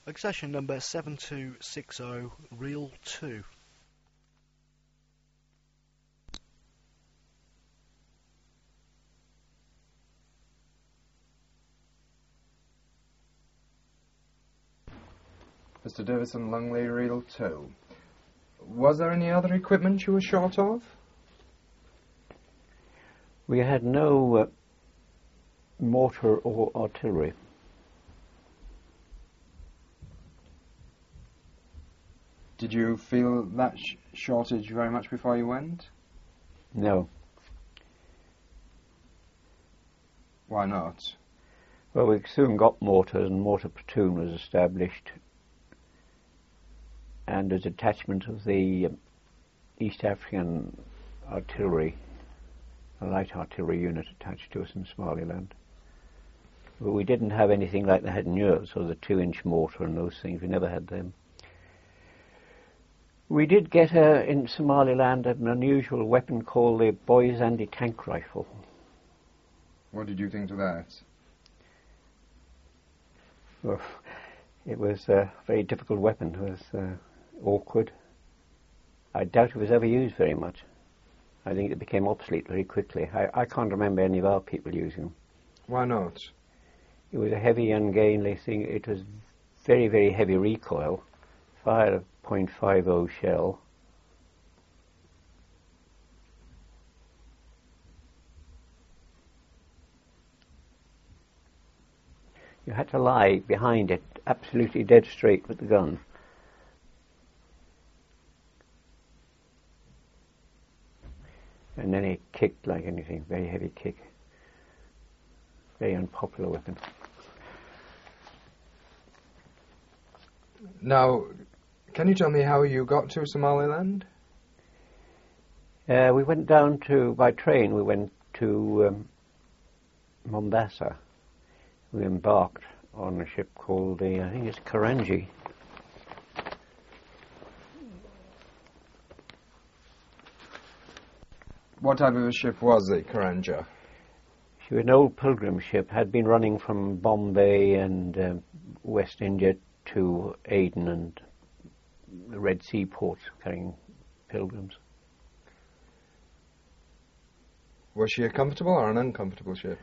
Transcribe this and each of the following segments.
Accession number 7260, Reel 2. Mr. Davison Langley, Reel 2. Was there any other equipment you were short of? We had no mortar or artillery. Did you feel that shortage very much before you went? No. Why not? Well, we soon got mortars, and mortar platoon was established, and a detachment of the East African artillery, a light artillery unit attached to us in Somaliland. But we didn't have anything like they had in Europe, so the 2-inch mortar and those things, we never had them. We did get in Somaliland an unusual weapon called the Boys anti-tank rifle. What did you think of that? Well, it was a very difficult weapon. It was awkward. I doubt it was ever used very much. I think it became obsolete very quickly. I can't remember any of our people using them. Why not? It was a heavy, ungainly thing. It was very, very heavy recoil. Fired a .50 shell. You had to lie behind it, absolutely dead straight with the gun. And then it kicked like anything, very heavy kick. Very unpopular weapon. Now, can you tell me how you got to Somaliland? We went down by train, we went to Mombasa. We embarked on a ship called I think it's Karanji. What type of a ship was it, Karanja? She was an old pilgrim ship, had been running from Bombay and West India to Aden and the Red Sea ports carrying pilgrims. Was she a comfortable or an uncomfortable ship?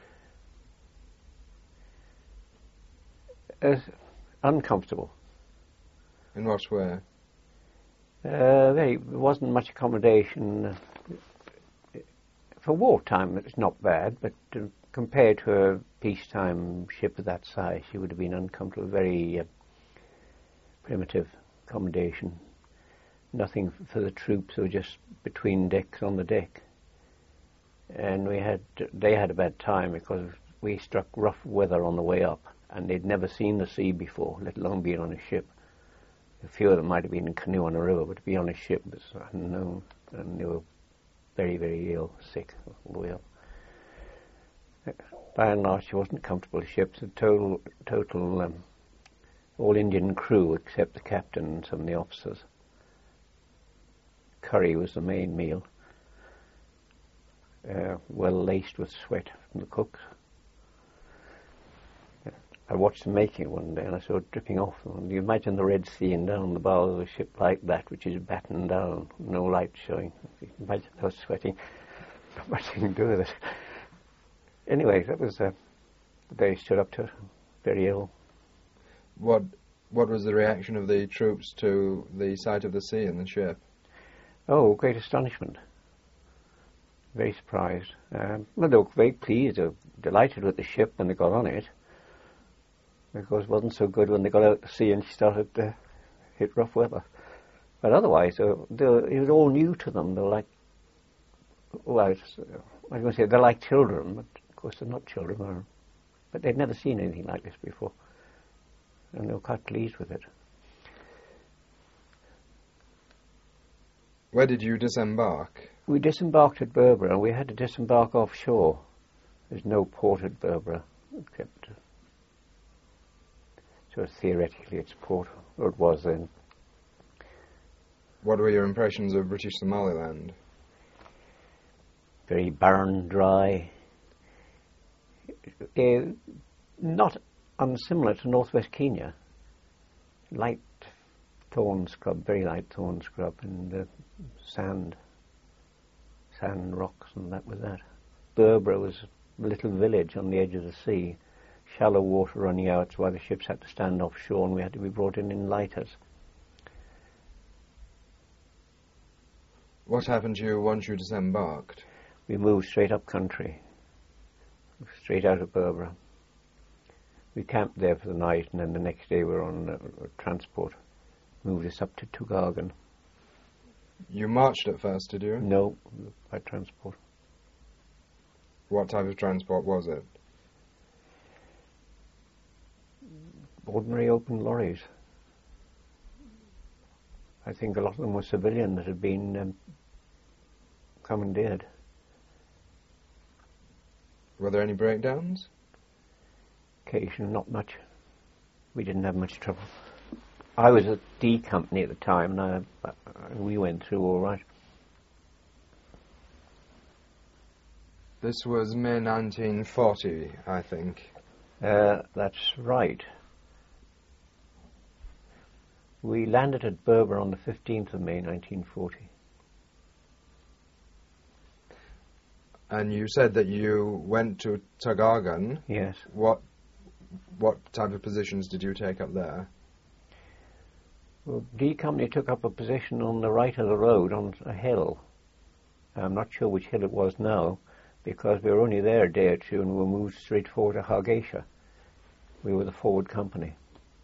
Uncomfortable. In what way? There wasn't much accommodation. For wartime, it's not bad, but compared to a peacetime ship of that size, she would have been uncomfortable. Very primitive accommodation. Nothing for the troops, or just between decks on the deck. And they had a bad time because we struck rough weather on the way up, and they'd never seen the sea before, let alone been on a ship. A few of them might have been in a canoe on a river, but to be on a ship was unknown, and they were very, very ill, sick all the way up. By and large, she wasn't a comfortable ship. It's a total all Indian crew except the captain and some of the officers. Curry was the main meal, well laced with sweat from the cooks. I watched them making it one day and I saw it dripping off them. You imagine the Red Sea and down the bow of a ship like that, which is battened down, no light showing. You can imagine those sweating, not much you can do with it. Anyway, that was the day stood up to it, very ill. What was the reaction of the troops to the sight of the sea and the ship? Oh, great astonishment. Very surprised. Well, they were very pleased, they were delighted with the ship when they got on it. Of course, it wasn't so good when they got out to sea and she started to hit rough weather. But otherwise, it was all new to them. They were like, well, I was going to say they're like children, but of course they're not children. But they'd never seen anything like this before, and they were quite pleased with it. Where did you disembark? We disembarked at Berbera, and we had to disembark offshore. There's no port at Berbera, except so theoretically it's port, or it was then. What were your impressions of British Somaliland? Very barren, dry. Not unsimilar to northwest Kenya. light thorn scrub, very light thorn scrub, and sand and rocks, and that was that. Berbera was a little village on the edge of the sea, shallow water running out, so the ships had to stand offshore and we had to be brought in lighters. What happened to you once you disembarked? We moved straight up country, straight out of Berbera. We camped there for the night, and then the next day we were on transport. Moved us up to Tugagan. You marched at first, did you? No, by transport. What type of transport was it? Ordinary open lorries. I think a lot of them were civilian that had been commandeered. Were there any breakdowns? Occasionally, not much. We didn't have much trouble. I was at D Company at the time, and we went through all right. This was May 1940, I think. That's right. We landed at Berbera on the 15th of May 1940. And you said that you went to Tugagan. Yes. What type of positions did you take up there? Well, D Company took up a position on the right of the road on a hill. I'm not sure which hill it was now, because we were only there a day or two and we were moved straight forward to Hargeisa. We were the forward company.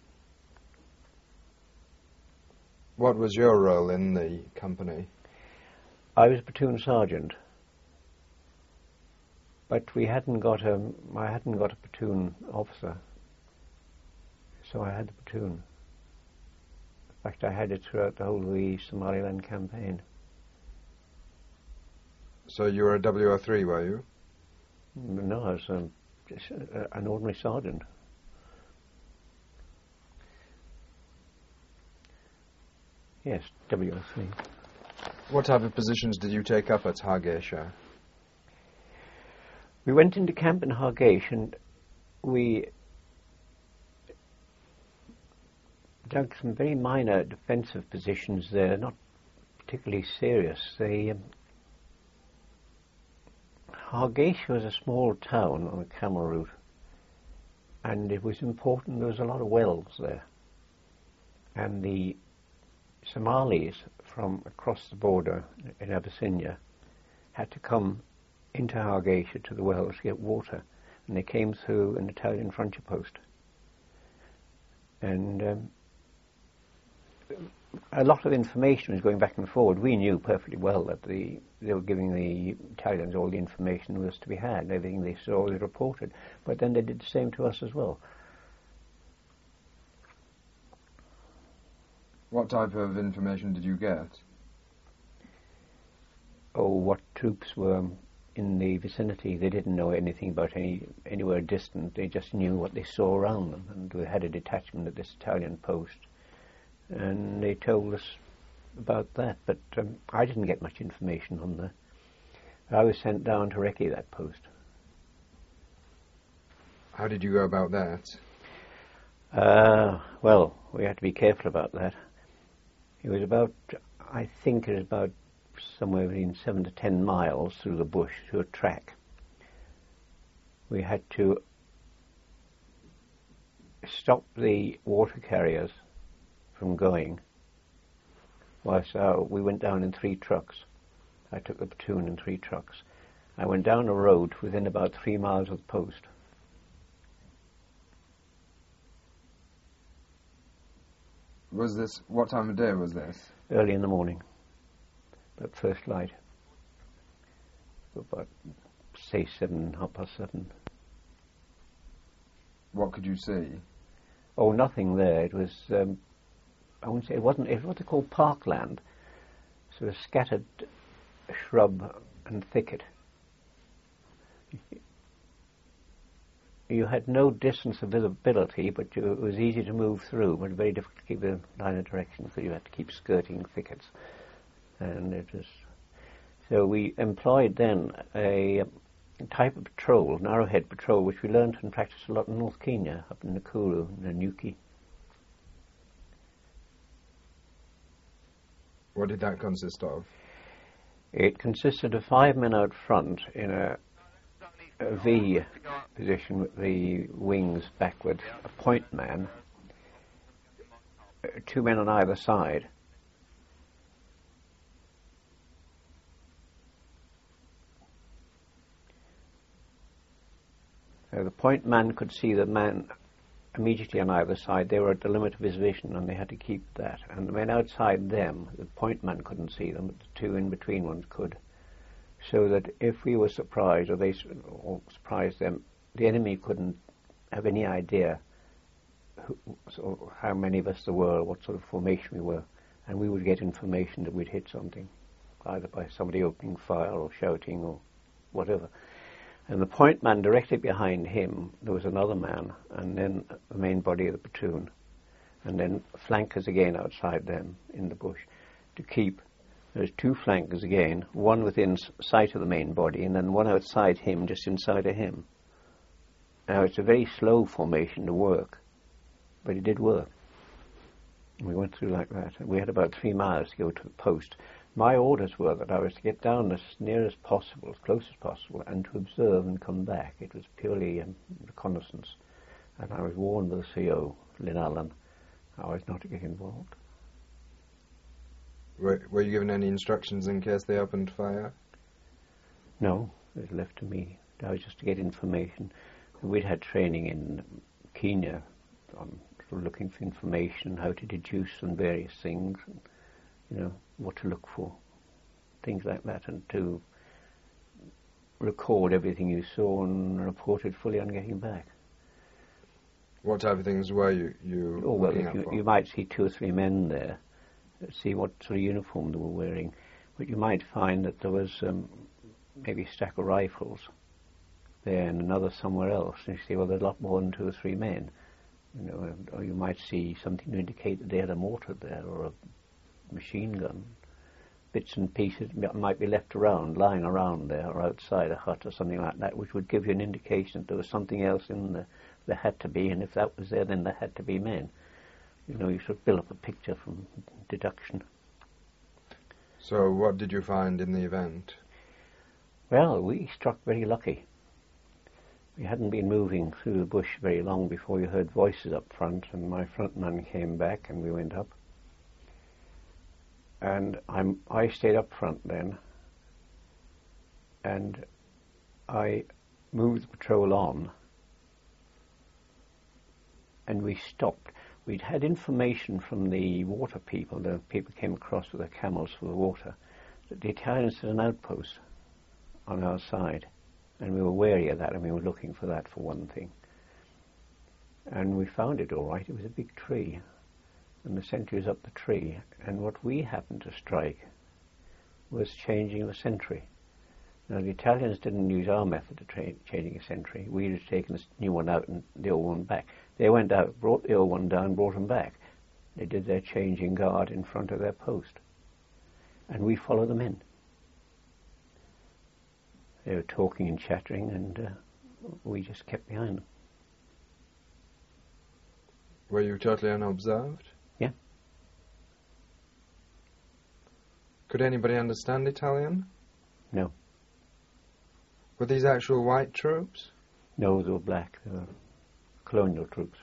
What was your role in the company? I was a platoon sergeant, but I hadn't got a platoon officer, so I had the platoon. In fact, I had it throughout the whole of the Somaliland campaign. So you were a WO3, were you? No, I was just an ordinary sergeant. Yes, WO3. What type of positions did you take up at Hargeisa? We went into camp in Hargeisa and we dug some very minor defensive positions there, not particularly serious. Hargeisa was a small town on a camel route, and it was important. There was a lot of wells there, and the Somalis from across the border in Abyssinia had to come into Hargeisa to the wells to get water, and they came through an Italian frontier post. And a lot of information was going back and forward. We knew perfectly well that they were giving the Italians all the information was to be had, and everything they saw they reported. But then they did the same to us as well. What type of information did you get? Oh, what troops were in the vicinity. They didn't know anything about anywhere distant. They just knew what they saw around them, and we had a detachment at this Italian post, and they told us about that. But I didn't get much information on that. I was sent down to recce that post. How did you go about that? Well, we had to be careful about that. It was about, I think it was about somewhere between 7 to 10 miles through the bush to a track. We had to stop the water carriers from going. Whilst we went down in 3 trucks. I took the platoon in 3 trucks. I went down a road within about 3 miles of the post. What time of day was this? Early in the morning, at first light. About, say, 7:30. What could you see? Oh, nothing there. It was, I wouldn't say, it was what they call parkland. So a scattered shrub and thicket. You had no distance of visibility, but it was easy to move through, but very difficult to keep the line of direction because you had to keep skirting thickets. And it was... So we employed then a type of patrol, narrowhead patrol, which we learned and practiced a lot in North Kenya, up in Nakuru, Nanyuki. What did that consist of? It consisted of 5 men out front in a V position with the wings backwards, a point man, 2 men on either side. The point man could see the man immediately on either side. They were at the limit of his vision, and they had to keep that. And the men outside them, the point man couldn't see them, but the 2 in between ones could. So that if we were surprised, or surprised them, the enemy couldn't have any idea how many of us there were, what sort of formation we were, and we would get information that we'd hit something, either by somebody opening fire or shouting or whatever. And the point man directly behind him, there was another man, and then the main body of the platoon, and then flankers again outside them in the bush to keep. There's 2 flankers again, one within sight of the main body, and then one outside him, just inside of him. Now, it's a very slow formation to work, but it did work. And we went through like that. And we had about 3 miles to go to the post. My orders were that I was to get down as near as possible, as close as possible, and to observe and come back. It was purely reconnaissance. And I was warned by the CO, Lynn Allen, I was not to get involved. Were you given any instructions in case they opened fire? No, it was left to me. I was just to get information. We'd had training in Kenya on sort of looking for information, how to deduce on various things, and, what to look for, things like that, and to record everything you saw and report it fully on getting back. What type of things were you looking out for? You might see 2 or 3 men there, see what sort of uniform they were wearing, but you might find that there was maybe a stack of rifles there and another somewhere else, and you see, well, there's a lot more than 2 or 3 men, or you might see something to indicate that they had a mortar there or a machine gun. Bits and pieces might be left around, lying around there or outside a hut or something like that, which would give you an indication that there was something else in there. There had to be, and if that was there, then there had to be men. You sort of build up a picture from deduction. So what did you find in the event? Well, we struck very lucky. We hadn't been moving through the bush very long before we heard voices up front, and my front man came back and we went up. And I stayed up front then, and I moved the patrol on, and we stopped. We'd had information from the water people, the people came across with their camels for the water, that the Italians had an outpost on our side, and we were wary of that, and we were looking for that for one thing. And we found it all right. It was a big tree, and the sentry was up the tree, and what we happened to strike was changing the sentry. Now, the Italians didn't use our method of changing a sentry. We'd have taken this new one out and the old one back. They went out, brought the old one down, brought them back. They did their changing guard in front of their post, and we followed them in. They were talking and chattering, and we just kept behind them. Were you totally unobserved? Yeah. Could anybody understand Italian? No. Were these actual white troops? No, they were black. They were colonial troops.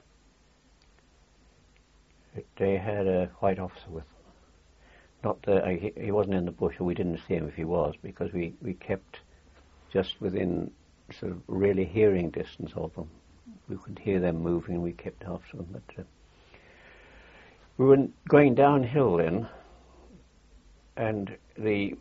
They had a white officer with them. Not that he wasn't in the bush, or we didn't see him if he was, because we kept just within sort of really hearing distance of them. We could hear them moving, and we kept after them. But we were going downhill then, and the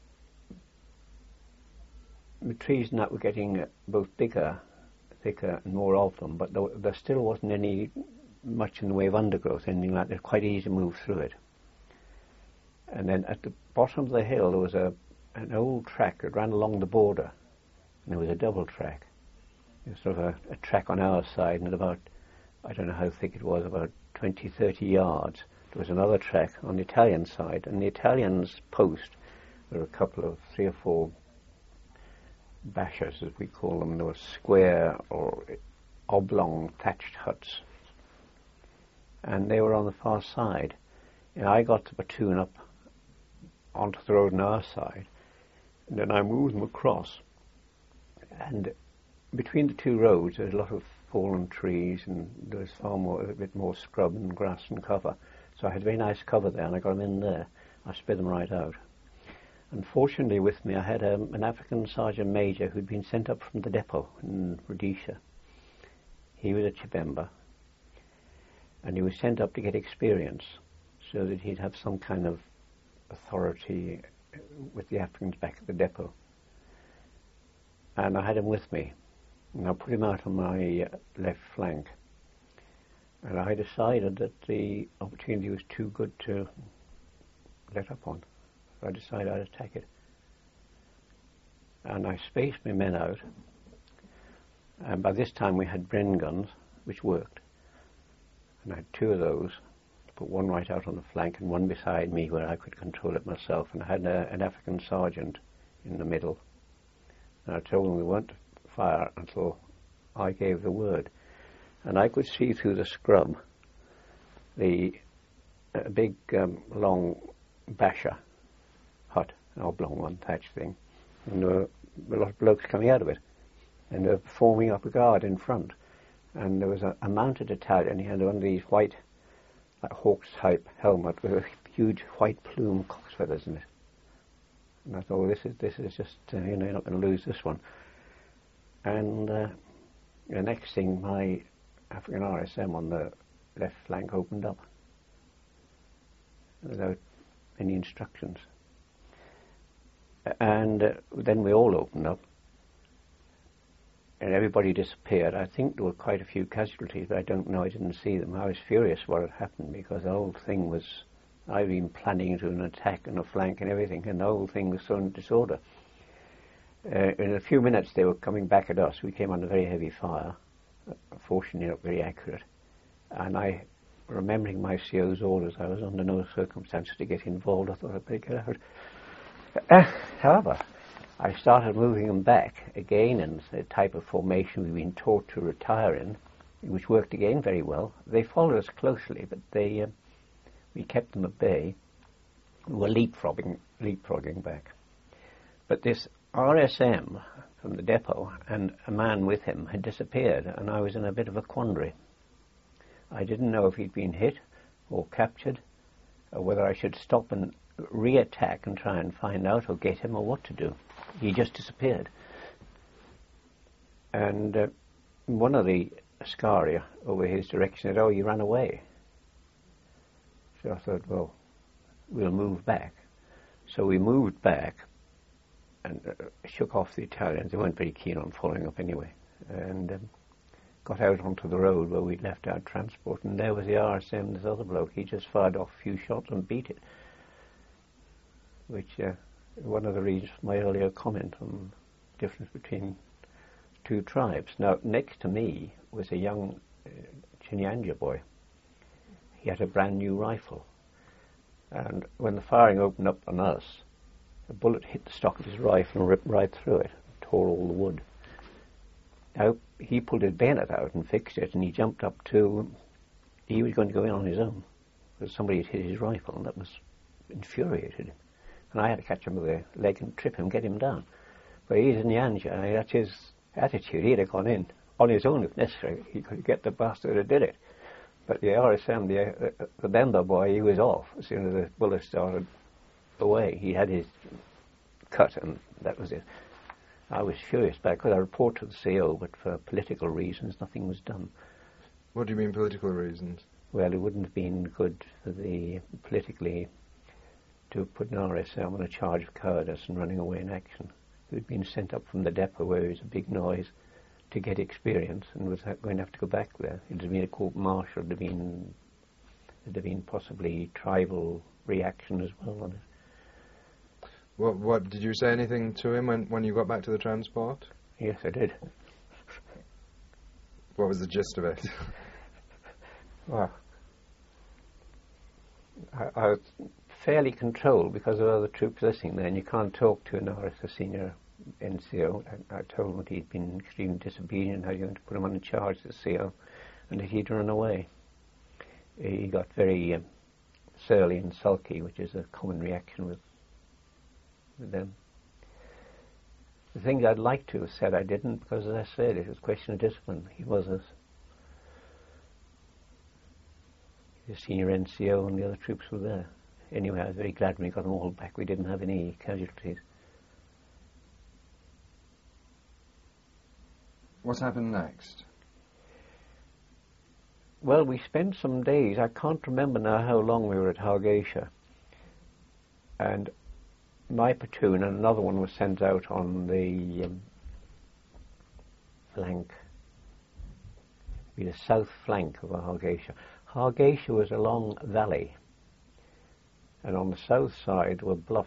trees and that were getting both bigger, thicker, and more of them, but there still wasn't any much in the way of undergrowth, anything like that. Quite easy to move through it. And then at the bottom of the hill there was an old track that ran along the border, and there was a double track. There was sort of a track on our side, and about, I don't know how thick it was, about 20, 30 yards. There was another track on the Italian side, and the Italians' post, there were a couple of 3 or 4 bashers, as we call them. There were square or oblong thatched huts, and they were on the far side. And I got the platoon up onto the road on our side, and then I moved them across. And between the two roads, there's a lot of fallen trees, and there's a bit more scrub and grass and cover. So I had very nice cover there, and I got them in there. I spread them right out. Unfortunately, with me, I had an African Sergeant Major who'd been sent up from the depot in Rhodesia. He was a Chibemba, and he was sent up to get experience so that he'd have some kind of authority with the Africans back at the depot. And I had him with me, and I put him out on my left flank. And I decided that the opportunity was too good to let up on. So I decided I'd attack it. And I spaced my men out. And by this time we had Bren guns, which worked. And I had two of those. Put one right out on the flank and one beside me where I could control it myself. And I had an African sergeant in the middle. And I told them we weren't to fire until I gave the word. And I could see through the scrub the big long basher hut, an oblong one, thatch thing. And there were a lot of blokes coming out of it. And they were forming up a guard in front. And there was a mounted Italian. He had one of these white, like Hawks type helmet with a huge white plume cock's feathers in it. And I thought, well, this is just, you're not going to lose this one. And the next thing, my African RSM on the left flank opened up without any instructions. And then we all opened up, and everybody disappeared. I think there were quite a few casualties, but I don't know, I didn't see them. I was furious what had happened, because the whole thing was, I'd been planning to an attack and a flank and everything, and the whole thing was thrown into disorder. In a few minutes they were coming back at us. We came under very heavy fire, fortunately not very accurate. And I, remembering my CO's orders, I was under no circumstances to get involved. I thought I'd better get out. However, I started moving them back again in the type of formation we've been taught to retire in, which worked again very well. They followed us closely, but we kept them at bay. We were leapfrogging back. But this RSM from the depot and a man with him had disappeared, and I was in a bit of a quandary. I didn't know if he'd been hit or captured, or whether I should stop and re-attack and try and find out or get him, or what to do. He just disappeared. And one of the Askari over his direction said, "Oh, he ran away." So I thought, well, we'll move back. So we moved back and shook off the Italians. They weren't very keen on following up anyway. And got out onto the road where we'd left our transport. And there was the RSM, this other bloke. He just fired off a few shots and beat it. Which one of the reasons for my earlier comment on the difference between two tribes. Now, next to me was a young Chinyanja boy. He had a brand new rifle. And when the firing opened up on us, a bullet hit the stock of his rifle and ripped right through it, tore all the wood. Now, he pulled his bayonet out and fixed it, and he jumped up to, he was going to go in on his own, because somebody had hit his rifle, and that was infuriated him. And I had to catch him with a leg and trip him, get him down. But he's in Nyanja, that's his attitude. He'd have gone in on his own if necessary. He could get the bastard who did it. But the RSM, the Bemba boy, he was off as soon as the bullet started away. He had his cut, and that was it. I was furious back because I reported to the CO, but for political reasons, nothing was done. What do you mean political reasons? Well, it wouldn't have been good for the politically to put an RSM on a charge of cowardice and running away in action. Who'd been sent up from the depot where there was a big noise to get experience and was going to have to go back there. It had been a court-martial, there'd have been possibly tribal reaction as well on it. What did you say anything to him when you got back to the transport? Yes, I did. What was the gist of it? Well, I was fairly controlled because of other troops listening there, and you can't talk to an RSS senior NCO. I told him that he'd been extremely disobedient, how you're going to put him on a charge to the CO, and that he'd run away. He got very surly and sulky, which is a common reaction with The things I'd like to have said I didn't, because as I said, it was a question of discipline. He was the senior NCO and the other troops were there. Anyway, I was very glad when we got them all back. We didn't have any casualties. What happened next? Well, we spent some days. I can't remember now how long we were at Hargeisa. And my platoon and another one was sent out on the flank, the south flank of Hargeisa. Hargeisa was a long valley, and on the south side were bluffs,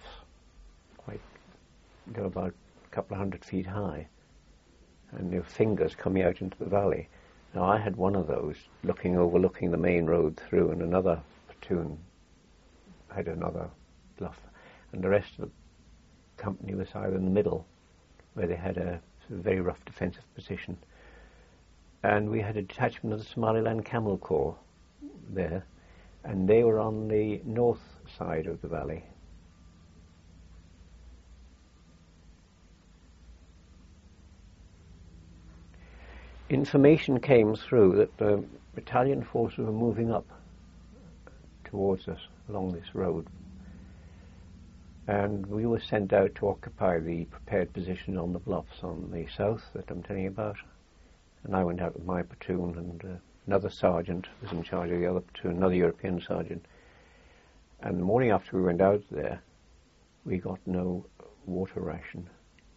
they were about a couple of 100 feet high, and there were fingers coming out into the valley. Now I had one of those overlooking the main road through, and another platoon had another bluff, and the rest of the company was either in the middle, where they had a very rough defensive position, and we had a detachment of the Somaliland Camel Corps there, and they were on the north side of the valley. Information came through that the battalion forces were moving up towards us along this road, and we were sent out to occupy the prepared position on the bluffs on the south that I'm telling you about. And I went out with my platoon, and another sergeant was in charge of the other platoon, another European sergeant. And the morning after we went out there, we got no water ration.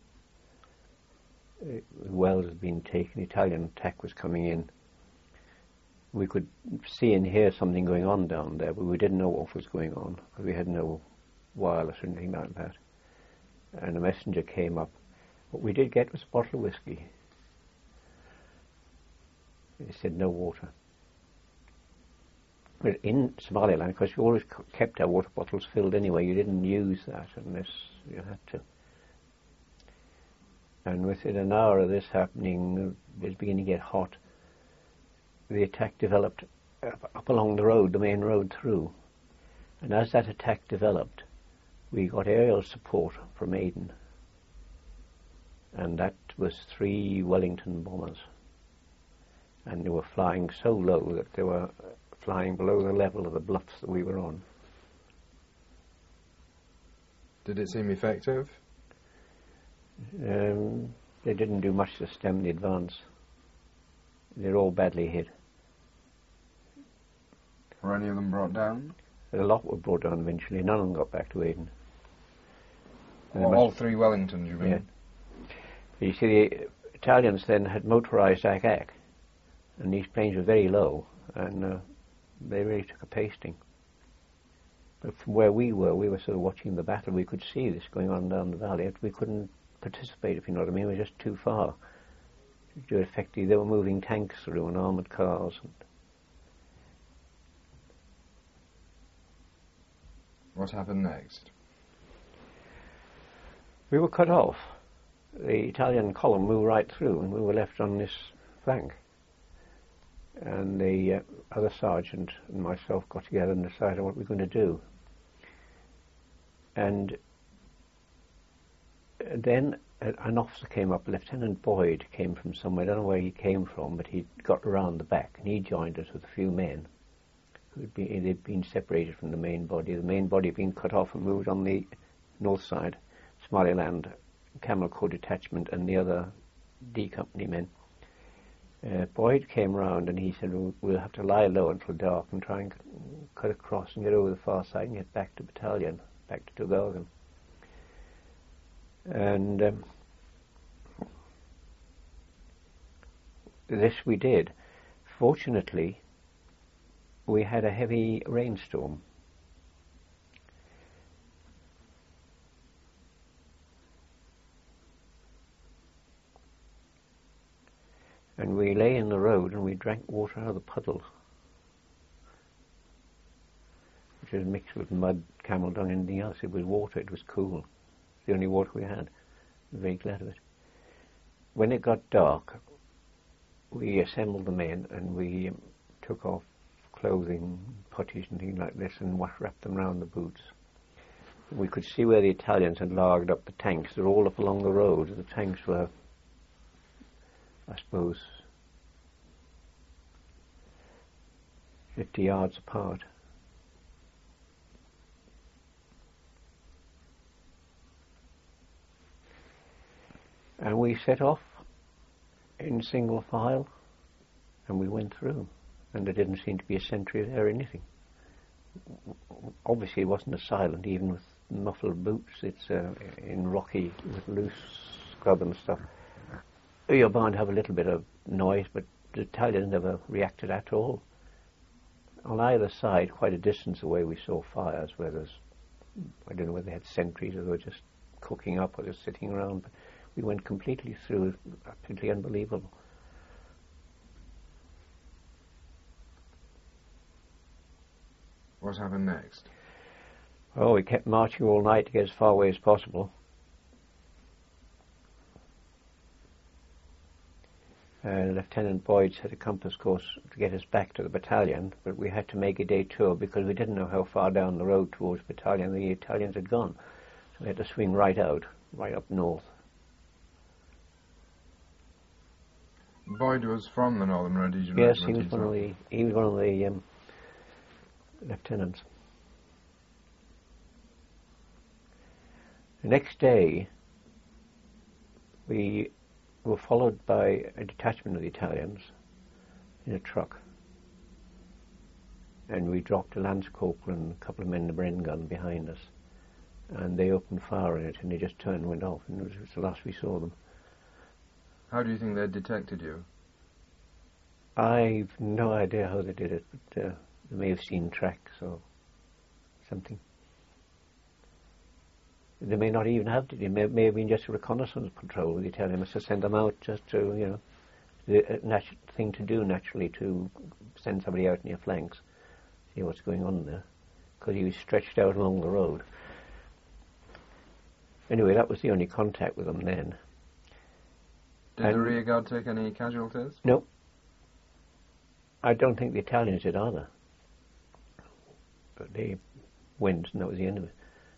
The wells had been taken, the Italian attack was coming in. We could see and hear something going on down there, but we didn't know what was going on, because we had no wireless or anything like that. And a messenger came up. What we did get was a bottle of whiskey. They said no water. But in Somaliland, because we always kept our water bottles filled anyway, you didn't use that unless you had to. And within an hour of this happening, it was beginning to get hot. The attack developed up along the road, the main road through. And as that attack developed, we got aerial support from Aden. And that was 3 Wellington bombers. And they were flying so low that they were flying below the level of the bluffs that we were on. Did it seem effective? They didn't do much to stem the advance. They're all badly hit. Were any of them brought down? A lot were brought down eventually. None of them got back to Aden. All 3 Wellingtons, you mean? Yeah. You see, the Italians then had motorised Ack, and these planes were very low, and they really took a pasting. But from where we were sort of watching the battle. We could see this going on down the valley. We couldn't participate, if you know what I mean. We were just too far to do it effectively. They were moving tanks through and armoured cars. What happened next? We were cut off. The Italian column moved right through, and we were left on this flank. And the other sergeant and myself got together and decided what we were going to do. And then an officer came up, Lieutenant Boyd came from somewhere, I don't know where he came from, but he got around the back, and he joined us with a few men. They'd been separated from the main body had been cut off and moved on the north side, Somaliland Camel Corps detachment and the other D Company men. Boyd came round and he said, we'll have to lie low until dark and try and cut across and get over the far side and get back to battalion, back to Tugalgan. And this we did. Fortunately, we had a heavy rainstorm. And we lay in the road and we drank water out of the puddles, which was mixed with mud, camel dung, anything else. It was water, it was cool. It's the only water we had. I'm very glad of it. When it got dark, we assembled the men and we took off clothing, putties and things like this, and wrapped them round the boots. We could see where the Italians had logged up the tanks. They're all up along the road. The tanks were, I suppose, 50 yards apart. And we set off in single file, and we went through, and there didn't seem to be a sentry there or anything. Obviously it wasn't as silent, even with muffled boots. It's in rocky, with loose scrub and stuff. You're bound to have a little bit of noise, but the Italians never reacted at all. On either side, quite a distance away, we saw fires where there's, I don't know whether they had sentries or they were just cooking up or just sitting around, but we went completely through, absolutely unbelievable. What happened next? Oh, we kept marching all night to get as far away as possible. Lieutenant Boyd set a compass course to get us back to the battalion, but we had to make a day tour because we didn't know how far down the road towards battalion the Italians had gone. So we had to swing right out, right up north. Boyd was from the Northern Rhodesian Yes, Regiment. he was one of the lieutenants. The next day, we were followed by a detachment of the Italians in a truck, and we dropped a lance corporal and a couple of men in a Bren gun behind us, and they opened fire on it, and they just turned and went off, and it was the last we saw them. How do you think they detected you? I've no idea how they did it, but they may have seen tracks or something. They may not even have it. It may have been just a reconnaissance patrol. The Italian must have sent them out just to, you know, the thing to do naturally, to send somebody out in your flanks, see what's going on there, because he was stretched out along the road. Anyway, that was the only contact with them then. Did the rearguard take any casualties? No. I don't think the Italians did either. But they went, and that was the end of it.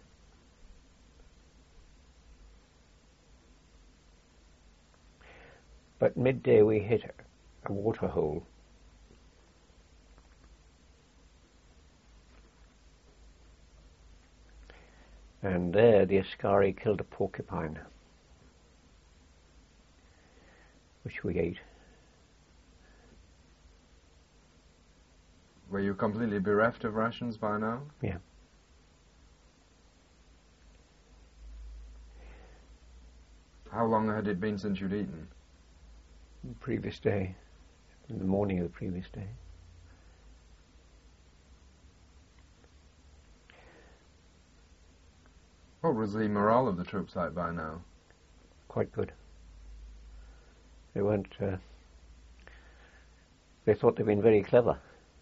But midday we hit a water hole. And there the Askari killed a porcupine, which we ate. Were you completely bereft of rations by now? Yeah. How long had it been since you'd eaten? The previous day, in the morning of the previous day. What was the morale of the troops like by now? Quite good. They weren't, they thought they'd been very clever.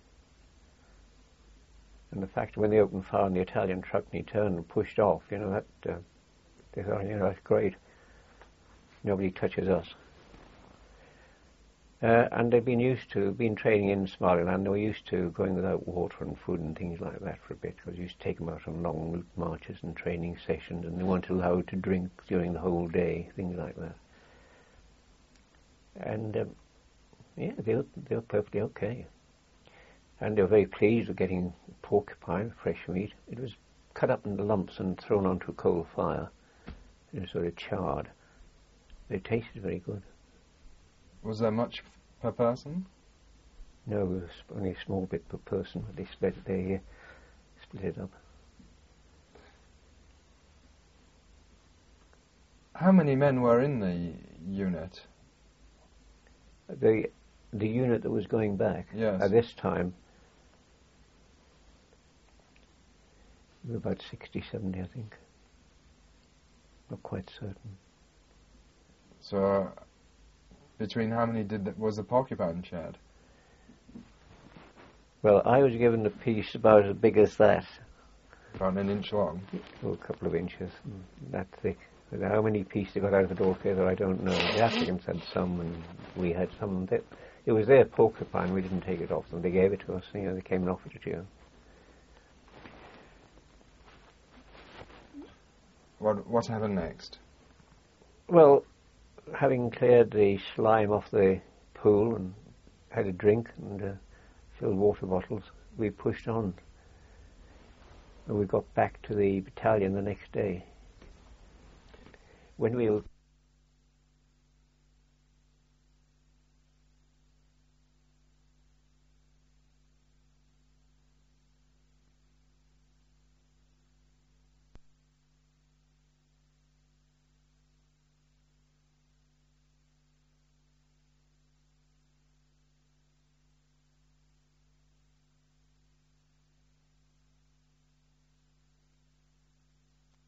And the fact when they opened fire on the Italian truck and he turned and pushed off, you know, that, they thought, you know, that's great. Nobody touches us. And they've been training in Somaliland. They were used to going without water and food and things like that for a bit, because we used to take them out on long route marches and training sessions, and they weren't allowed to drink during the whole day, things like that. And yeah, they were perfectly okay. And they were very pleased with getting porcupine, fresh meat. It was cut up into lumps and thrown onto a coal fire. It was sort of charred. They tasted very good. Was there much per person? No, it was only a small bit per person. They split it up. How many men were in the unit? The unit that was going back, yes, at this time, we were about 60, 70, I think. Not quite certain. So, between how many was the porcupine shared? Well, I was given a piece about as big as that. About an inch long? Oh, a couple of inches, that thick. But how many pieces they got out of it altogether, I don't know. The Africans had some, and we had some. It was their porcupine, we didn't take it off them. They gave it to us, you know, they came and offered it to you. What happened next? Well, having cleared the slime off the pool and had a drink and filled water bottles, we pushed on. And we got back to the battalion the next day. When we were